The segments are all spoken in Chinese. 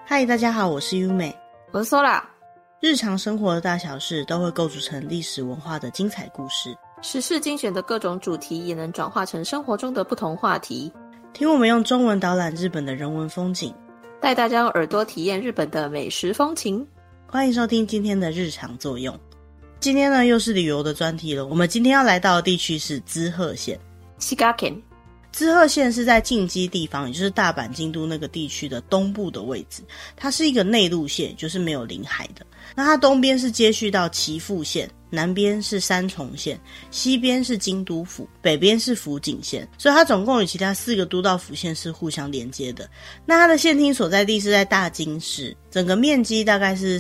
嗨，大家好，我是优美， 我是 Sola。 日常生活的大小事都会构筑成历史文化的精彩故事， 时事精选的各种主题也能转化成生活中的不同话题。 听我们用中文导览日本的人文风景， 带大家用耳朵体验日本的美食风情。 欢迎收听今天的日常作用。今天呢又是旅游的专题了，我们今天要来到的地区是滋贺县。 滋贺县是在近畿地方，也就是大阪、京都那个地区的东部的位置。它是一个内陆县，就是没有临海的。那它东边是接续到岐阜县，南边是三重县，西边是京都府，北边是福井县，所以它总共与其他4个都道府县是互相连接的。那它的县厅所在地是在大津市，整个面积大概是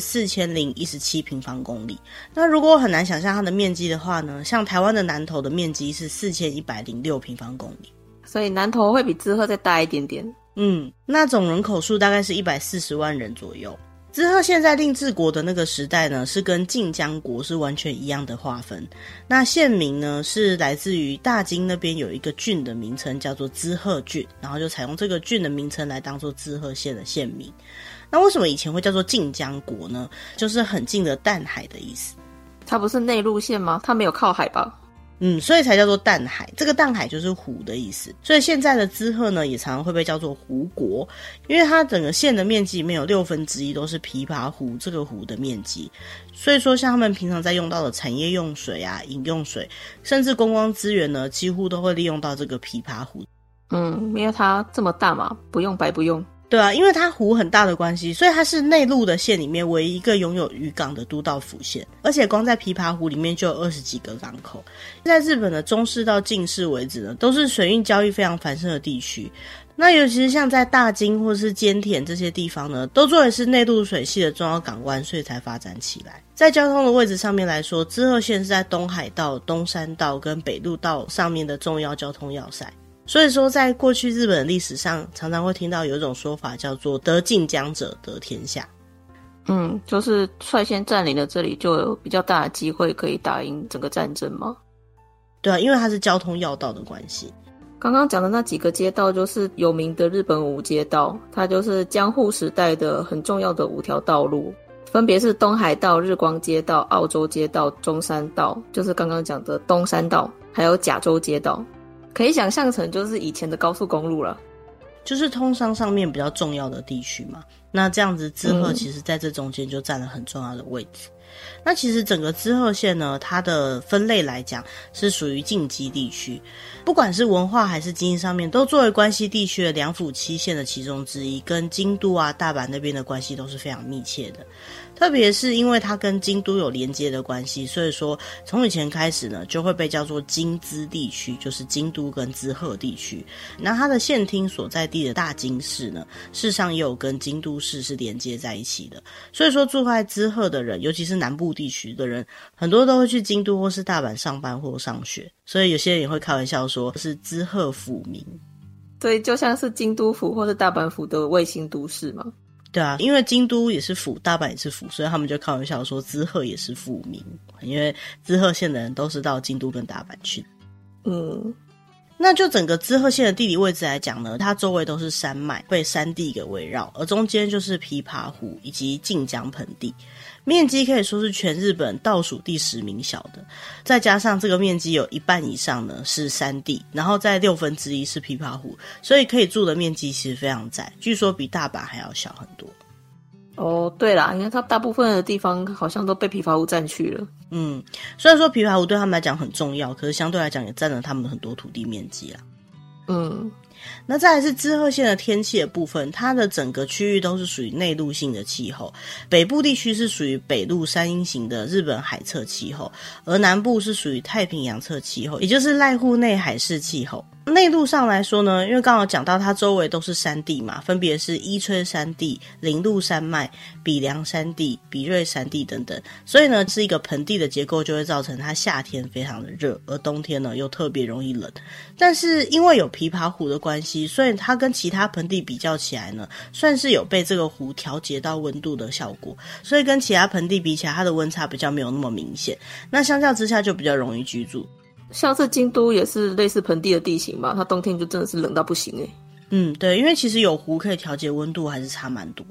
4017平方公里。那如果很难想象它的面积的话呢，像台湾的南投的面积是4106平方公里， 所以南投会比滋贺再大一点点。 那总人口数大概是140万人左右。滋贺县在令治国的那个时代呢，是跟晋江国是完全一样的划分。那县名呢，是来自于大津那边有一个郡的名称叫做滋贺郡，然后就采用这个郡的名称来当做滋贺县的县名。那为什么以前会叫做晋江国呢？就是很近的淡海的意思。 它不是内陆县吗？它没有靠海吧？ 所以才叫做淡海，这个淡海就是湖的意思。所以现在的滋贺呢，也常常会被叫做湖国，因为它整个县的面积里面有1/6都是琵琶湖这个湖的面积。所以说像他们平常在用到的产业用水啊、饮用水，甚至观光资源呢，几乎都会利用到这个琵琶湖。 因为它这么大嘛，不用白不用。 对啊，因为它湖很大的关系，所以它是内陆的县里面唯一一个拥有渔港的都道府县，而且光在琵琶湖里面就有20几个港口。在日本的中世到近世为止呢，都是水运交易非常繁盛的地区。那尤其是像在大津或是菅田这些地方呢，都作为是内陆水系的重要港湾，所以才发展起来。在交通的位置上面来说，滋贺县是在东海道、东山道跟北陆道上面的重要交通要塞。所以说在过去日本的历史上，常常会听到有一种说法叫做得近江者得天下。 就是率先占领了这里，就有比较大的机会可以打赢整个战争吗？ 对啊，因为它是交通要道的关系。 刚刚讲的那几个街道就是有名的日本5街道，它就是江户时代的很重要的5条道路，分别是东海道、日光街道、澳洲街道、中山道，就是刚刚讲的东山道，还有甲州街道。可以想象成就是以前的高速公路了， 就是通商上面比较重要的地区嘛。那这样子滋贺其实在这中间就占了很重要的位置。那其实整个滋贺县呢，它的分类来讲是属于近畿地区，不管是文化还是经济上面，都作为关西地区的2府7县的其中之一，跟京都啊、大阪那边的关系都是非常密切的。特别是因为它跟京都有连接的关系，所以说从以前开始呢，就会被叫做京滋地区，就是京都跟滋贺地区。那它的县厅所在地的大津市呢，事实上也有跟京都市是连接在一起的。所以说住在滋贺的人，尤其是南部地区的人，很多都会去京都或是大阪上班或上学，所以有些人也会开玩笑说是滋贺府民。 对，就像是京都府或是大阪府的卫星都市嘛。 对啊，因为京都也是府，大阪也是府，所以他们就开玩笑说滋贺也是府民，因为滋贺县的人都是到京都跟大阪去。那就整个滋贺县的地理位置来讲呢，它周围都是山脉，被山地给围绕，而中间就是琵琶湖以及近江盆地，面积可以说是全日本倒数第10名小的。再加上这个面积有1半以上呢是山地，然后再1/6是琵琶湖，所以可以住的面积其实非常窄，据说比大阪还要小很多。 对啦，因为它大部分的地方好像都被琵琶湖占去了。 虽然说琵琶湖对他们来讲很重要，可是相对来讲也占了他们的很多土地面积啦。那再来是滋贺县的天气的部分，它的整个区域都是属于内陆性的气候，北部地区是属于北陆山阴型的日本海侧气候，而南部是属于太平洋侧气候，也就是濑户内海式气候。内陆上来说呢，因为刚好讲到它周围都是山地嘛，分别是伊吹山地、铃鹿山脉、比良山地、比瑞山地等等，所以呢是一个盆地的结构，就会造成它夏天非常的热，而冬天呢又特别容易冷。但是因为有琵琶湖的关系，所以它跟其他盆地比较起来呢，算是有被这个湖调节到温度的效果，所以跟其他盆地比起来，它的温差比较没有那么明显，那相较之下就比较容易居住。 像是京都也是类似盆地的地形嘛，它冬天就真的是冷到不行欸。 对，因为其实有湖可以调节温度还是差蛮多的。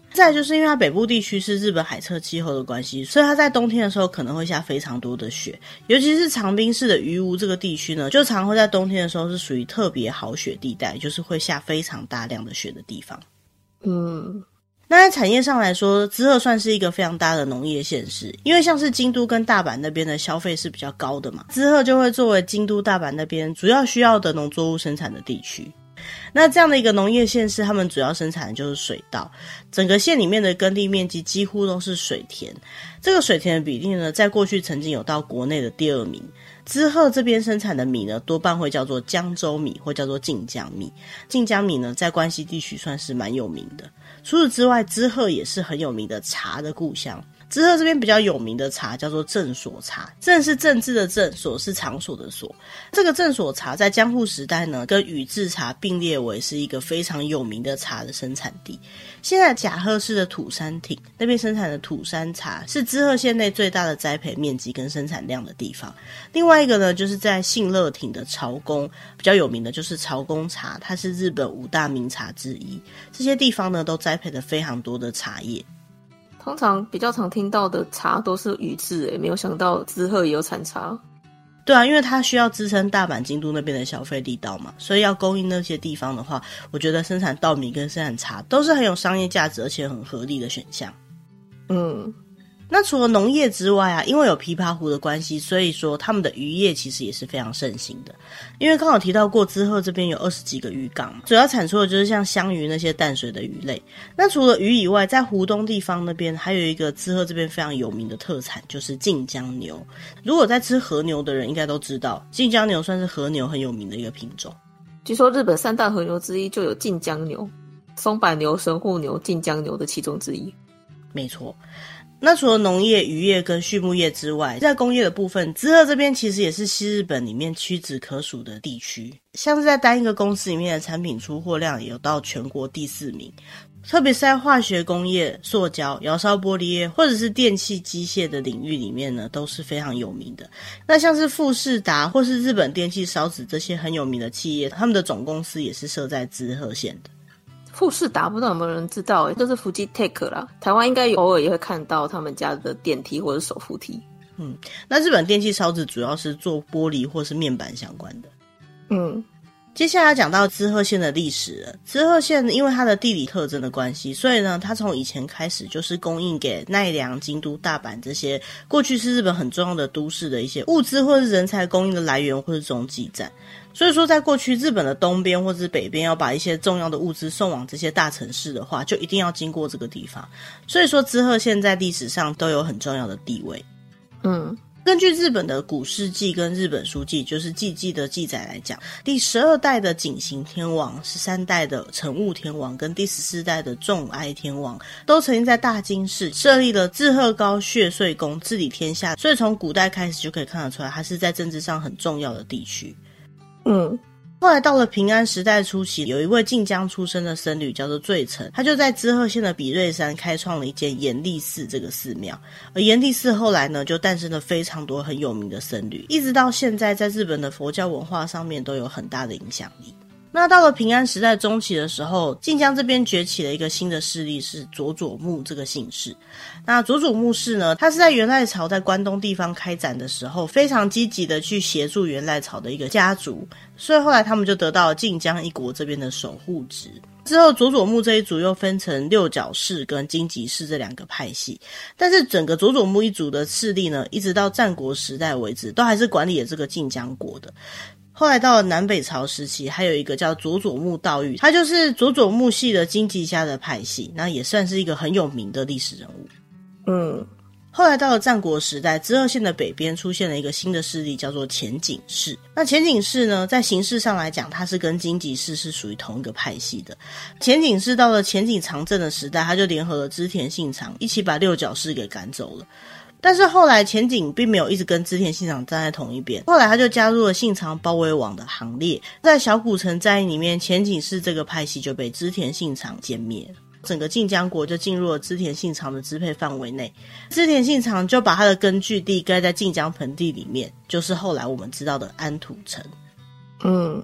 再来就是因为它北部地区是日本海侧气候的关系，所以它在冬天的时候可能会下非常多的雪，尤其是长滨市的鱼屋这个地区呢，就常会在冬天的时候是属于特别好雪地带，就是会下非常大量的雪的地方。那在产业上来说，滋贺算是一个非常大的农业县市，因为像是京都跟大阪那边的消费是比较高的嘛，滋贺就会作为京都、大阪那边主要需要的农作物生产的地区。那这样的一个农业县市，他们主要生产的就是水稻，整个县里面的耕地面积几乎都是水田，这个水田的比例呢，在过去曾经有到国内的第2名。滋贺这边生产的米呢，多半会叫做江州米或叫做晋江米。晋江米呢，在关西地区算是蛮有名的。除此之外，滋贺也是很有名的茶的故乡。滋贺这边比较有名的茶叫做正所茶，正是政治的正，所是场所的所。这个正所茶在江户时代呢，跟宇治茶并列为是一个非常有名的茶的生产地。现在甲贺市的土山町那边生产的土山茶是滋贺县内最大的栽培面积跟生产量的地方。另外一个呢，就是在信乐町的朝宫，比较有名的就是朝宫茶，它是日本5大名茶之一。这些地方呢，都栽培了非常多的茶叶。 通常比较常听到的茶都是宇治，没有想到滋贺也有产茶。 对啊，因为它需要支撑大阪、京都那边的消费力道嘛，所以要供应那些地方的话，我觉得生产稻米跟生产茶都是很有商业价值而且很合理的选项。那除了农业之外啊，因为有琵琶湖的关系，所以说他们的渔业其实也是非常盛行的。因为刚好提到过滋贺这边有20几个渔港嘛，主要产出的就是像香鱼那些淡水的鱼类。那除了鱼以外，在湖东地方那边还有一个滋贺这边非常有名的特产，就是晋江牛。如果在吃和牛的人应该都知道，晋江牛算是和牛很有名的一个品种。 据说日本3大和牛之一就有晋江牛，松柏牛、神户牛、晋江牛的其中之一。 没错。那除了农业、渔业跟畜牧业之外，在工业的部分，滋贺这边其实也是西日本里面屈指可数的地区，像是在单一个公司里面的产品出货量也有到全国第4名，特别是在化学工业、塑胶、窑烧玻璃业或者是电气机械的领域里面呢，都是非常有名的。那像是富士达或是日本电气烧子这些很有名的企业，他们的总公司也是设在滋贺县的。 富士达不知道有没有人知道，就是Fujitec啦，台湾应该偶尔也会看到他们家的电梯或者手扶梯。 那日本电气烧子主要是做玻璃或是面板相关的。接下来讲到滋贺县的历史了。滋贺县因为它的地理特征的关系，所以呢，它从以前开始就是供应给奈良、京都、大阪这些过去是日本很重要的都市的一些物资或是人才供应的来源或是中继站。所以说在过去日本的东边或是北边要把一些重要的物资送往这些大城市的话，就一定要经过这个地方。所以说滋贺县在历史上都有很重要的地位。根据日本的古事记跟日本书记，就是纪记的记载来讲，第12代的景行天皇、13代的成务天皇跟第14代的重哀天皇都曾经在大津市设立了志贺高血税宫，治理天下。所以从古代开始就可以看得出来，它是在政治上很重要的地区。后来到了平安时代初期，有一位晋江出身的僧侣叫做醉澄，他就在滋贺县的比瑞山开创了一间延历寺这个寺庙。而延历寺后来呢，就诞生了非常多很有名的僧侣，一直到现在在日本的佛教文化上面都有很大的影响力。那到了平安时代中期的时候，晋江这边崛起了一个新的势力，是佐佐木这个姓氏。那佐佐木氏呢，他是在元赖朝在关东地方开展的时候，非常积极的去协助元赖朝的一个家族，所以后来他们就得到了晋江一国这边的守护职。之后佐佐木这一族又分成六角氏跟荆棘氏这2个派系，但是整个佐佐木一族的势力呢，一直到战国时代为止，都还是管理了这个晋江国的。后来到了南北朝时期，还有一个叫佐佐木道育，他就是佐佐木系的荆棘家的派系，那也算是一个很有名的历史人物。后来到了战国时代，滋贺县的北边出现了一个新的势力，叫做前景氏。那前景氏呢，在形式上来讲，它是跟荆棘氏是属于同一个派系的。前景氏到了前景长政的时代，他就联合了织田信长，一起把六角氏给赶走了。但是后来前景并没有一直跟织田信长站在同一边，后来他就加入了信长包围网的行列。在小古城战役里面，前景氏这个派系就被织田信长歼灭了，整个晋江国就进入了织田信长的支配范围内。织田信长就把他的根据地盖在晋江盆地里面，就是后来我们知道的安土城。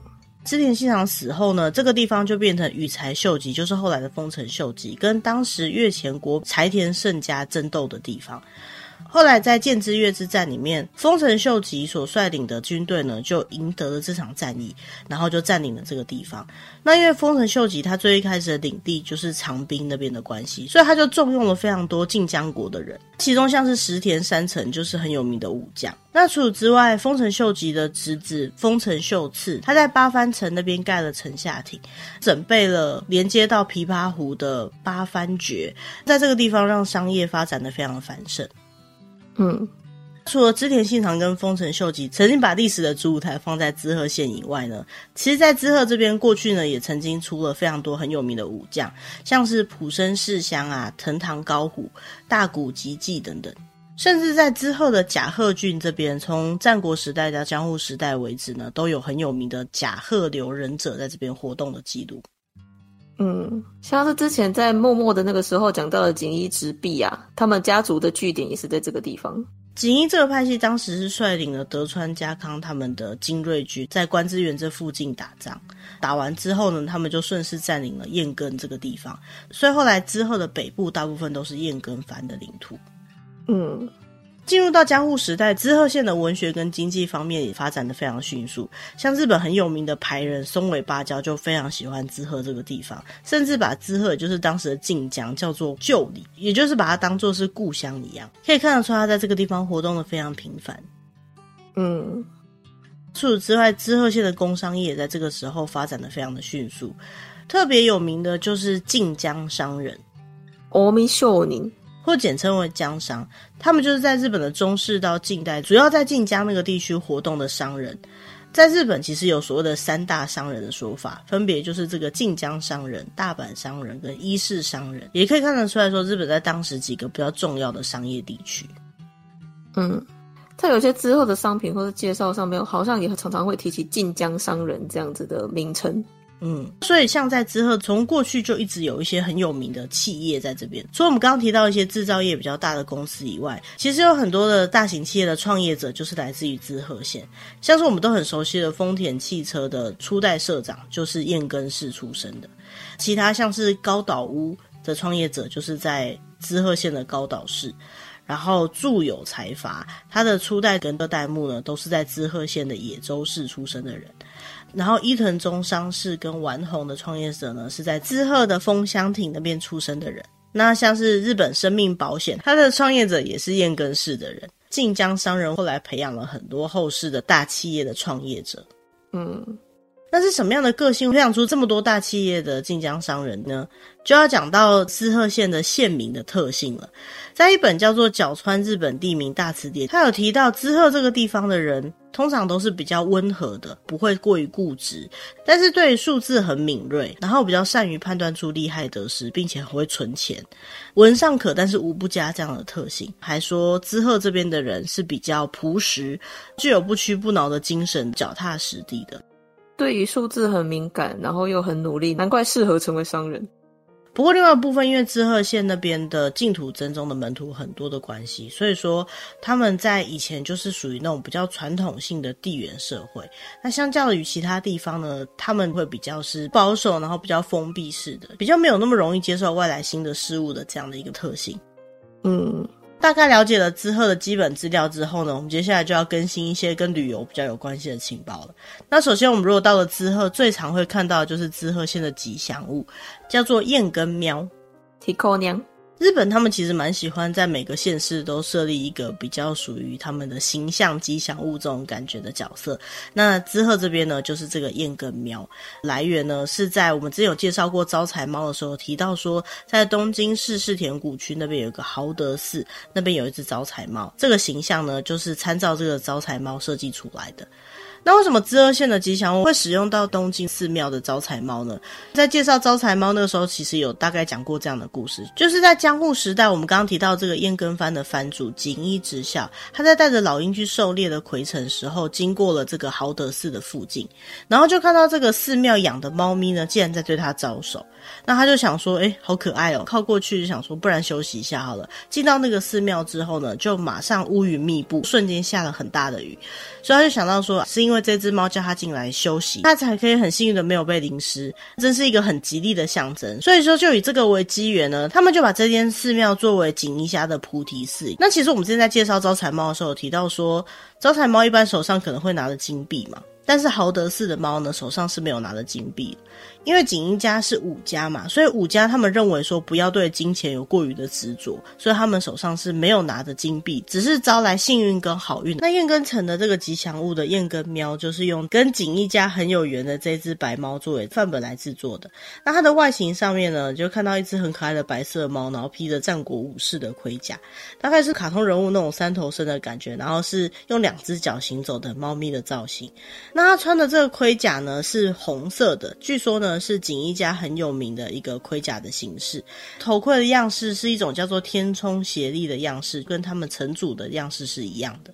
织田信长死后呢，这个地方就变成羽柴秀吉，就是后来的丰臣秀吉，跟当时越前国柴田胜家争斗的地方。后来在剑之岳之战里面，丰臣秀吉所率领的军队呢，就赢得了这场战役，然后就占领了这个地方。那因为丰臣秀吉他最一开始的领地就是长滨那边的关系，所以他就重用了非常多近江国的人，其中像是石田三成就是很有名的武将。那除此之外，丰臣秀吉的侄子丰臣秀次，他在八幡城那边盖了城下町，整备了连接到琵琶湖的八幡诀，在这个地方让商业发展得非常繁盛。除了织田信长跟丰臣秀吉曾经把历史的主舞台放在滋贺县以外呢，其实在滋贺这边过去呢也曾经出了非常多很有名的武将，像是浦生世香啊、藤堂高虎、大谷吉继等等。甚至在滋贺的甲贺郡这边，从战国时代到江户时代为止呢，都有很有名的甲贺留忍者在这边活动的记录。 像是之前在默默的那个时候讲到的锦衣直弼啊，他们家族的据点也是在这个地方。 锦衣这个派系当时是率领了德川家康他们的精锐军在关之原这附近打仗，打完之后呢，他们就顺势占领了燕根这个地方，所以后来滋贺的北部大部分都是燕根藩的领土。进入到江户时代，滋贺县的文学跟经济方面也发展得非常迅速，像日本很有名的俳人松尾芭蕉就非常喜欢滋贺这个地方，甚至把滋贺也就是当时的近江叫做旧里，也就是把它当作是故乡一样，可以看得出他在这个地方活动得非常频繁。除此之外，滋贺县的工商业也在这个时候发展得非常的迅速，特别有名的就是近江商人近江商人或简称为江商，他们就是在日本的中世到近代主要在近江那个地区活动的商人。在日本其实有所谓的三大商人的说法，分别就是这个近江商人、大阪商人跟伊势商人，也可以看得出来说日本在当时几个比较重要的商业地区。 在有些之后的商品或者介绍上面，好像也常常会提起近江商人这样子的名称。 所以像在滋贺从过去就一直有一些很有名的企业在这边，除了我们刚刚提到一些制造业比较大的公司以外，其实有很多的大型企业的创业者就是来自于滋贺县，像是我们都很熟悉的丰田汽车的初代社长就是燕根市出身的，其他像是高岛屋的创业者就是在滋贺县的高岛市，然后住友财阀他的初代跟二代目呢都是在滋贺县的野洲市出生的人，然后伊藤忠商事跟丸红的创业者呢是在滋贺的丰乡町那边出生的人。那像是日本生命保险，他的创业者也是燕根市的人。近江商人后来培养了很多后世的大企业的创业者。那是什么样的个性培养出这么多大企业的近江商人呢？就要讲到滋贺县的县名的特性了。在一本叫做《角川日本地名大词典》，它有提到滋贺这个地方的人通常都是比较温和的，不会过于固执，但是对于数字很敏锐，然后比较善于判断出利害得失，并且很会存钱，文尚可但是武不加这样的特性。还说滋贺这边的人是比较朴实，具有不屈不挠的精神，脚踏实地的。 对于数字很敏感，然后又很努力，难怪适合成为商人。 不过另外一部分因为滋贺县那边的净土真宗的门徒很多的关系，所以说他们在以前就是属于那种比较传统性的地缘社会。那相较于其他地方呢，他们会比较是保守，然后比较封闭式的，比较没有那么容易接受外来新的事物的这样的一个特性。大概了解了滋贺的基本资料之后呢，我们接下来就要更新一些跟旅游比较有关系的情报了。那首先我们如果到了滋贺，最常会看到的就是滋贺县的吉祥物，叫做燕根喵。 提扣娘。 日本他们其实蛮喜欢在每个县市都设立一个比较属于他们的形象吉祥物这种感觉的角色。那滋贺这边呢就是这个燕根喵，来源呢是在我们之前有介绍过招财猫的时候提到说，在东京市世田谷区那边有一个豪德寺，那边有一只招财猫，这个形象呢就是参照这个招财猫设计出来的。那为什么滋贺县的吉祥物会使用到东京寺庙的招财猫呢？在介绍招财猫那个时候其实有大概讲过这样的故事，就是在江户时代我们刚刚提到这个燕根藩的藩主锦衣直孝，他在带着老鹰去狩猎的夔城时候经过了这个豪德寺的附近，然后就看到这个寺庙养的猫咪呢竟然在对他招手，那他就想说好可爱哦，靠过去就想说不然休息一下好了。进到那个寺庙之后呢，就马上乌云密布，瞬间下了很大的雨，所以他就想到说是因为为这只猫叫它进来休息，它才可以很幸运的没有被淋湿，真是一个很吉利的象征。所以说就以这个为机缘呢，他们就把这间寺庙作为锦衣家的菩提寺。那其实我们之前在介绍招财猫的时候有提到说，招财猫一般手上可能会拿着金币嘛，但是豪德寺的猫呢手上是没有拿着金币的，因为锦衣家是武家嘛，所以武家他们认为说不要对金钱有过于的执着，所以他们手上是没有拿着金币，只是招来幸运跟好运。那燕根城的这个吉祥物的燕根喵就是用跟锦衣家很有缘的这只白猫作为范本来制作的。那它的外形上面呢，就看到一只很可爱的白色猫，然后披着战国武士的盔甲，大概是卡通人物那种三头身的感觉，然后是用两只脚行走的猫咪的造型。那他穿的这个盔甲呢是红色的，据说呢是锦衣家很有名的一个盔甲的形式。头盔的样式是一种叫做天冲协力的样式，跟他们城主的样式是一样的。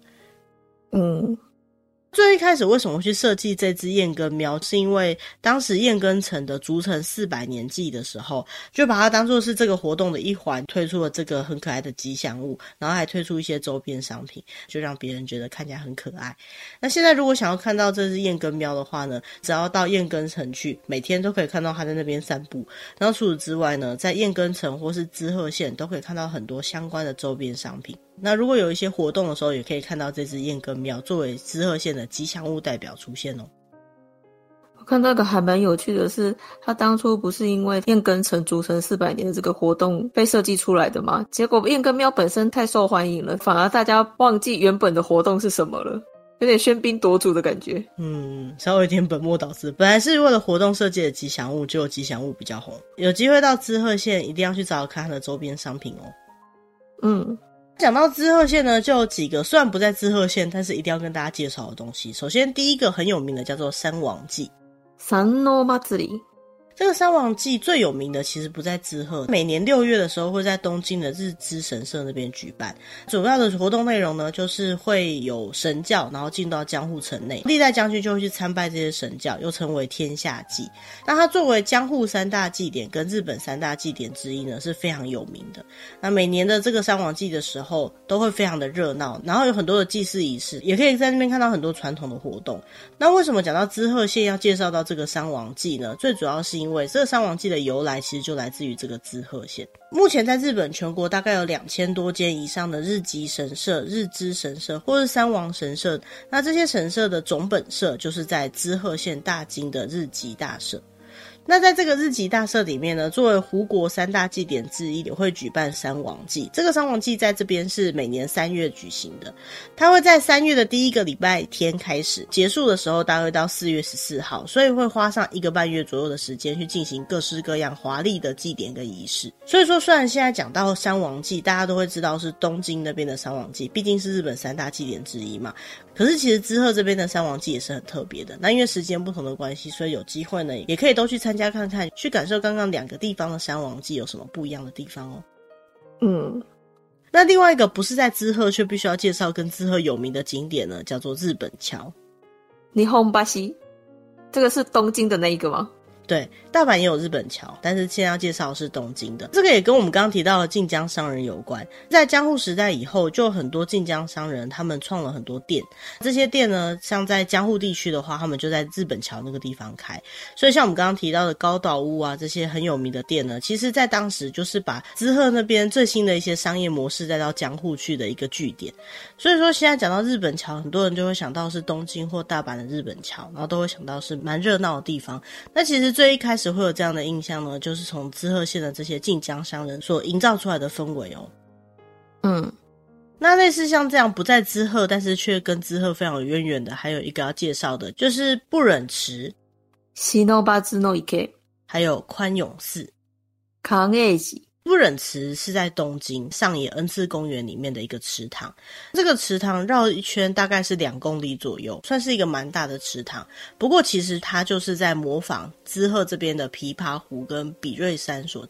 最一开始为什么会去设计这只燕根喵，是因为当时燕根城的筑城400年祭的时候，就把它当作是这个活动的一环，推出了这个很可爱的吉祥物，然后还推出一些周边商品，就让别人觉得看起来很可爱。那现在如果想要看到这只燕根喵的话呢，只要到燕根城去，每天都可以看到它在那边散步。然后除此之外呢，在燕根城或是滋贺县都可以看到很多相关的周边商品。那如果有一些活动的时候，也可以看到这只燕根喵作为滋贺县的吉祥物代表出现哦。 我看到一个还蛮有趣的是，它当初不是因为燕根城筑城400年的这个活动被设计出来的吗？结果燕根喵本身太受欢迎了，反而大家忘记原本的活动是什么了，有点喧宾夺主的感觉。 稍微有点本末倒置。本来是为了活动设计的吉祥物，结果吉祥物比较红。有机会到滋贺县一定要去找找看它的周边商品哦。讲到滋贺县呢，就有几个虽然不在滋贺县，但是一定要跟大家介绍的东西。首先第一个很有名的叫做三王祭。 三の祭り， 这个三王祭最有名的其实不在滋贺，每年6月的时候会在东京的日知神社那边举办。主要的活动内容呢，就是会有神教，然后进到江户城内，历代将军就会去参拜这些神教，又称为天下祭。那它作为江户3大祭典跟日本3大祭典之一呢，是非常有名的。那每年的这个三王祭的时候都会非常的热闹，然后有很多的祭祀仪式，也可以在那边看到很多传统的活动。那为什么讲到滋贺县要介绍到这个三王祭呢？最主要是因为这个三王祭的由来其实就来自于这个滋贺县。目前在日本全国大概有2000多间以上的日吉神社、日知神社或是三王神社，那这些神社的总本社就是在滋贺县大津的日吉大社。那在这个日吉大社里面呢，作为胡国3大祭典之一，也会举办三王祭。这个三王祭在这边是每年3月举行的，它会在3月的第一个礼拜天开始，结束的时候大概到4月14号，所以会花上1个半月左右的时间去进行各式各样华丽的祭典跟仪式。所以说虽然现在讲到三王祭，大家都会知道是东京那边的三王祭，毕竟是日本3大祭典之一嘛，可是其实滋贺这边的三王祭也是很特别的。那因为时间不同的关系，所以有机会呢也可以都去参加看看，去感受刚刚2个地方的三王祭有什么不一样的地方哦。那另外一个不是在滋贺却必须要介绍跟滋贺有名的景点呢，叫做日本桥。 日本橋，这个是东京的那一个吗？ 对，大阪也有日本桥，但是现在要介绍的是东京的。这个也跟我们刚刚提到的近江商人有关。在江户时代以后，就有很多近江商人他们创了很多店，这些店呢像在江户地区的话，他们就在日本桥那个地方开。所以像我们刚刚提到的高岛屋啊，这些很有名的店呢，其实在当时就是把滋贺那边最新的一些商业模式带到江户去的一个据点。所以说现在讲到日本桥，很多人就会想到是东京或大阪的日本桥，然后都会想到是蛮热闹的地方。那其实最一开始会有这样的印象呢，就是从滋贺县的这些近江商人所营造出来的氛围哦。那类似像这样不在滋贺，但是却跟滋贺非常有渊源的，还有一个要介绍的就是不忍池、 不忍池， 还有宽永寺。 関永寺不忍池是在东京上野恩赐公园里面的一个池塘，这个池塘绕一圈大概是2公里左右，算是一个蛮大的池塘。不过其实它就是在模仿滋贺这边的琵琶湖跟比瑞山所建的。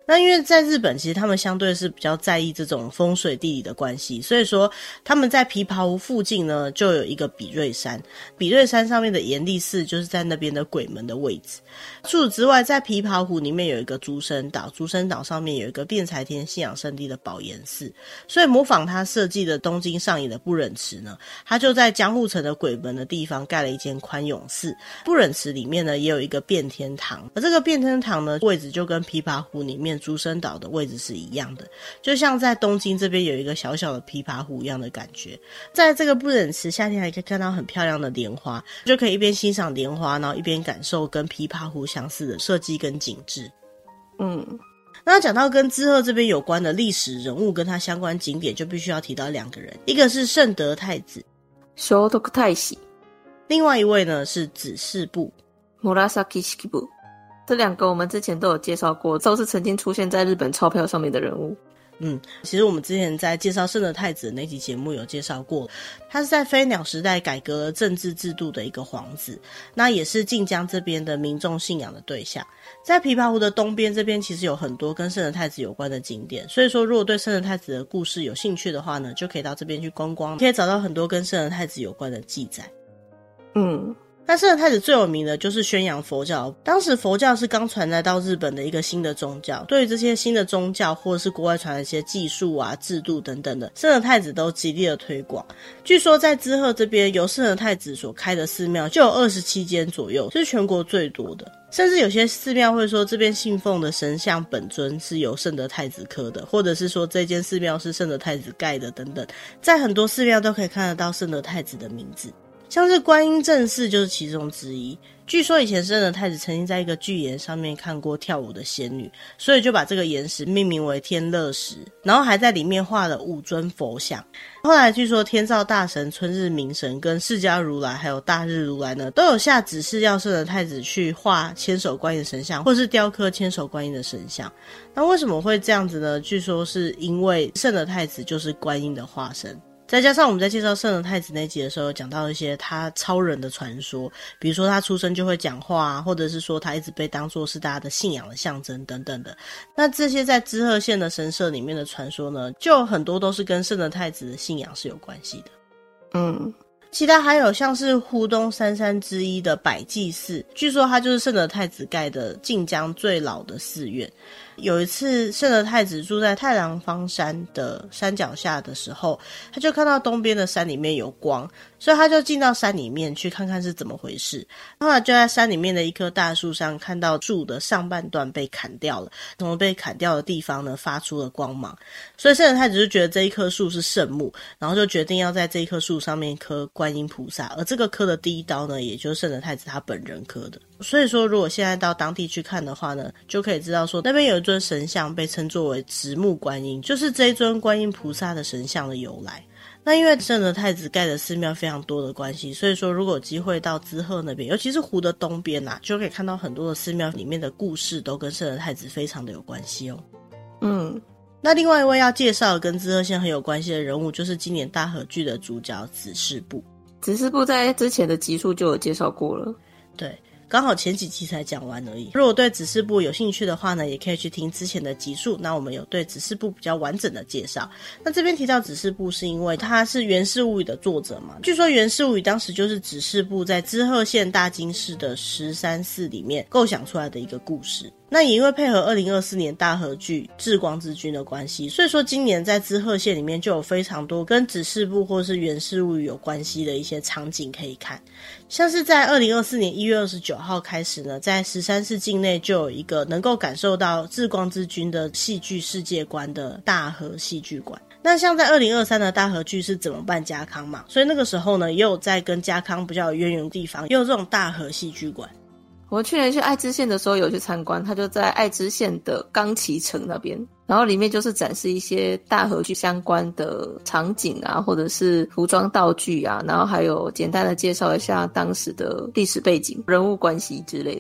那因为在日本其实他们相对是比较在意这种风水地理的关系，所以说他们在琵琶湖附近呢就有一个比瑞山，比瑞山上面的延历寺就是在那边的鬼门的位置。除此之外，在琵琶湖里面有一个竹生岛，竹生岛上面有一个辩才天信仰圣地的宝岩寺，所以模仿他设计的东京上野的不忍池呢，他就在江户城的鬼门的地方盖了一间宽永寺。不忍池里面呢也有一个辩天堂，而这个辩天堂呢位置就跟琵琶湖里面竹生岛的位置是一样的，就像在东京这边有一个小小的琵琶湖一样的感觉。在这个不忍池夏天还可以看到很漂亮的莲花，就可以一边欣赏莲花，然后一边感受跟琵琶湖相似的设计跟景致。那讲到跟滋贺这边有关的历史人物跟他相关景点，就必须要提到2个人，一个是圣德太子聖徳太子， 另外一位呢是子氏部紫式部。这2个我们之前都有介绍过，都是曾经出现在日本钞票上面的人物。 其实我们之前在介绍圣德太子的那期节目有介绍过，他是在飞鸟时代改革了政治制度的一个皇子，那也是近江这边的民众信仰的对象。在琵琶湖的东边这边其实有很多跟圣德太子有关的景点，所以说如果对圣德太子的故事有兴趣的话呢，就可以到这边去观光，可以找到很多跟圣德太子有关的记载。那圣德太子最有名的就是宣扬佛教，当时佛教是刚传来到日本的一个新的宗教，对于这些新的宗教或者是国外传来一些技术啊、制度等等的，圣德太子都极力的推广。据说在滋贺这边由圣德太子所开的寺庙就有27间左右，是全国最多的。甚至有些寺庙会说这边信奉的神像本尊是由圣德太子刻的，或者是说这间寺庙是圣德太子盖的等等，在很多寺庙都可以看得到圣德太子的名字。像是观音正寺就是其中之一。据说以前圣德太子曾经在一个巨岩上面看过跳舞的仙女，所以就把这个岩石命名为天乐石，然后还在里面画了5尊佛像。后来据说天照大神、春日明神跟释迦如来还有大日如来呢，都有下指示要圣德太子去画千手观音神像，或是雕刻千手观音的神像。那为什么会这样子呢？据说是因为圣德太子就是观音的化身，再加上我们在介绍圣德太子那集的时候有讲到一些他超人的传说，比如说他出生就会讲话啊，或者是说他一直被当作是大家的信仰的象征等等的。那这些在滋贺县的神社里面的传说呢，就很多都是跟圣德太子的信仰是有关系的。其他还有像是湖东三山之一的百济寺，据说它就是圣德太子盖的近江最老的寺院。有一次圣德太子住在太郎坊山的山脚下的时候，他就看到东边的山里面有光，所以他就进到山里面去看看是怎么回事。后来就在山里面的一棵大树上看到树的上半段被砍掉了，从被砍掉的地方呢发出了光芒，所以圣德太子就觉得这一棵树是圣木，然后就决定要在这一棵树上面刻观音菩萨，而这个刻的第一刀呢，也就是圣德太子他本人刻的。所以说如果现在到当地去看的话呢，就可以知道说那边有一尊神像被称作为直木观音，就是这一尊观音菩萨的神像的由来。那因为圣德太子盖的寺庙非常多的关系，所以说如果有机会到滋贺那边，尤其是湖的东边啊，就可以看到很多的寺庙里面的故事都跟圣德太子非常的有关系哦。那另外一位要介绍跟滋贺县很有关系的人物，就是今年大河剧的主角子氏部。 子氏部在之前的集数就有介绍过了， 对，刚好前几期才讲完而已。如果对子氏部有兴趣的话呢，也可以去听之前的集数，那我们有对子氏部比较完整的介绍。那这边提到子氏部是因为他是源氏物语的作者嘛，据说源氏物语当时就是子氏部在滋贺县大津市的13寺里面构想出来的一个故事。那也因为配合2024年大河剧至光之君的关系，所以说今年在滋贺县里面就有非常多跟子氏部或是源氏物语有关系的一些场景可以看。像是在2024年1月29号开始呢，在13寺境内就有一个能够感受到至光之君的戏剧世界观的大河戏剧馆。那像在2023的大河剧是怎么办家康嘛，所以那个时候呢也有在跟家康比较有渊源的地方也有这种大河戏剧馆。 我去年去爱知县的时候有去参观，它就在爱知县的冈崎城那边，然后里面就是展示一些大河剧相关的场景啊，或者是服装道具啊，然后还有简单的介绍一下当时的历史背景、人物关系之类的。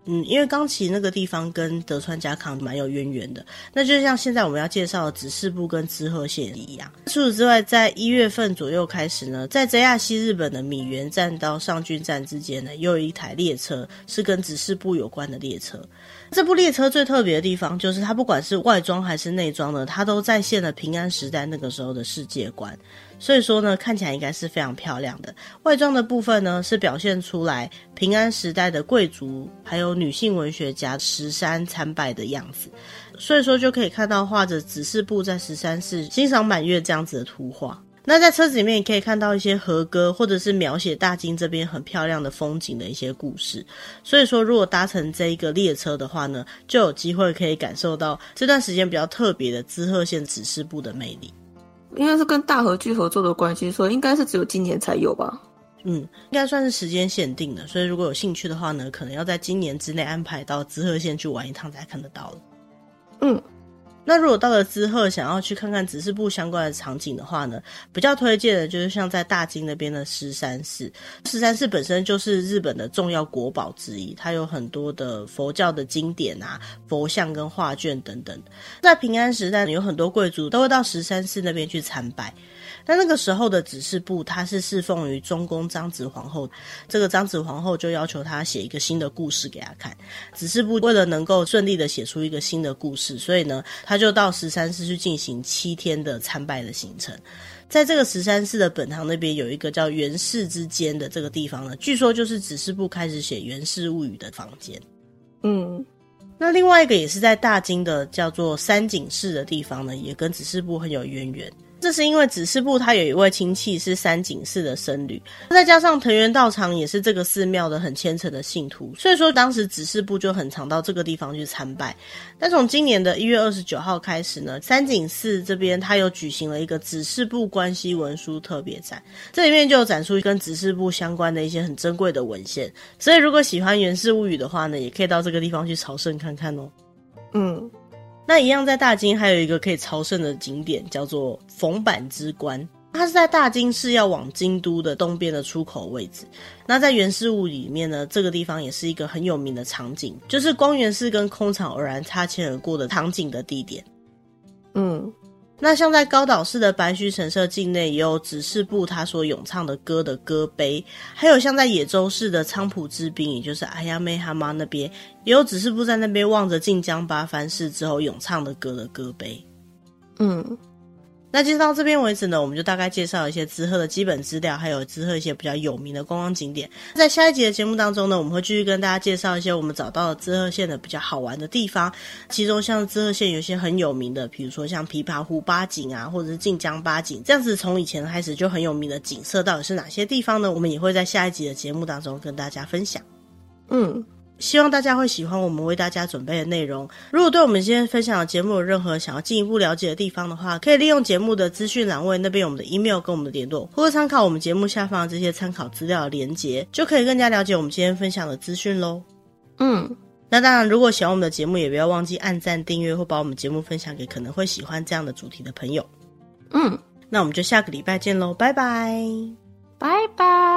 因为冈崎那个地方跟德川家康蛮有渊源的，那就像现在我们要介绍的指示部跟滋贺县一样。除此之外，在1月份左右开始呢，在 JR 西日本的米原站到上郡站之间呢，又有一台列车是跟指示部有关的列车。这部列车最特别的地方就是它不管是外装还是内装呢，它都再现了平安时代那个时候的世界观，所以说呢看起来应该是非常漂亮的。外装的部分呢是表现出来平安时代的贵族还有女性文学家石山参拜的样子，所以说就可以看到画着指示部在石山寺欣赏满月这样子的图画。那在车子里面也可以看到一些和歌，或者是描写大津这边很漂亮的风景的一些故事，所以说如果搭乘这一个列车的话呢，就有机会可以感受到这段时间比较特别的滋贺县指示部的魅力。 应该是跟大和剧合作的关系，所以应该是只有今年才有吧。 应该算是时间限定的，所以如果有兴趣的话呢，可能要在今年之内安排到滋贺县去玩一趟才看得到了。那如果到了滋贺想要去看看指示部相关的场景的话呢，比较推荐的就是像在大津那边的石山寺。石山寺本身就是日本的重要国宝之一，它有很多的佛教的经典啊、佛像跟画卷等等。在平安时代有很多贵族都会到石山寺那边去参拜。但那个时候的指示部他是侍奉于中宫张子皇后，这个张子皇后就要求他写一个新的故事给他看。指示部为了能够顺利的写出一个新的故事，所以呢他就到石山寺去进行7天的参拜的行程。在这个石山寺的本堂那边有一个叫源氏之间的这个地方呢，据说就是指示部开始写源氏物语的房间。那另外一个也是在大津的叫做三井市的地方呢，也跟指示部很有渊源。这是因为指示部他有一位亲戚是三井寺的僧侣，再加上藤原道长也是这个寺庙的很虔诚的信徒，所以说当时指示部就很常到这个地方去参拜。但从今年的1月29号开始呢，三井寺这边他有举行了一个指示部关系文书特别展，这里面就有展出跟指示部相关的一些很珍贵的文献，所以如果喜欢源氏物语的话呢，也可以到这个地方去朝圣看看哦。那一样在大津还有一个可以朝圣的景点叫做逢坂之关，它是在大津市要往京都的东边的出口位置。那在源氏物里面呢，这个地方也是一个很有名的场景，就是光源氏跟空场偶然擦肩而过的场景的地点。那像在高岛市的白须神社境内也有指示部他所咏唱的歌的歌碑，还有像在野洲市的仓浦之滨，也就是阿亚梅哈妈那边也有指示部在那边望着近江八幡市之后咏唱的歌的歌碑。那介绍到这边为止呢，我们就大概介绍一些滋贺的基本资料，还有滋贺一些比较有名的观光景点。在下一集的节目当中呢，我们会继续跟大家介绍一些我们找到的滋贺县的比较好玩的地方，其中像滋贺县有些很有名的，比如说像琵琶湖八景啊，或者是近江八景，这样子从以前开始就很有名的景色到底是哪些地方呢？我们也会在下一集的节目当中跟大家分享。希望大家会喜欢我们为大家准备的内容。如果对我们今天分享的节目有任何想要进一步了解的地方的话，可以利用节目的资讯栏位那边有我们的 email 跟我们的联络，或者参考我们节目下方的这些参考资料的连结，就可以更加了解我们今天分享的资讯咯。那当然如果喜欢我们的节目，也不要忘记按赞订阅或把我们节目分享给可能会喜欢这样的主题的朋友。那我们就下个礼拜见咯，拜拜。 拜拜。